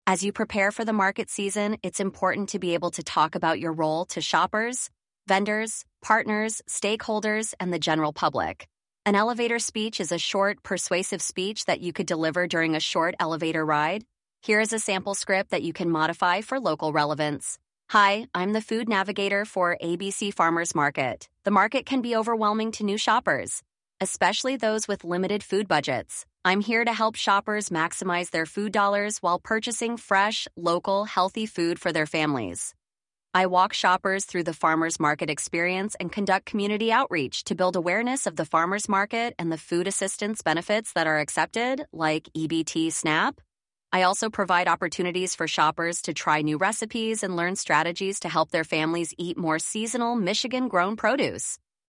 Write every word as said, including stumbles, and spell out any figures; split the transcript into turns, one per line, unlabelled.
As you prepare for the market season, it's important to be able to talk about your role to shoppers, vendors, partners, stakeholders, and the general public. An elevator speech is a short, persuasive speech that you could deliver during a short elevator ride. Here is a sample script that you can modify for local relevance. Hi, I'm the food navigator for A B C Farmers Market. The market can be overwhelming to new shoppers, especially those with limited food budgets. I'm here to help shoppers maximize their food dollars while purchasing fresh, local, healthy food for their families. I walk shoppers through the farmers market experience and conduct community outreach to build awareness of the farmers market and the food assistance benefits that are accepted, like E B T SNAP. I also provide opportunities for shoppers to try new recipes and learn strategies to help their families eat more seasonal, Michigan-grown produce.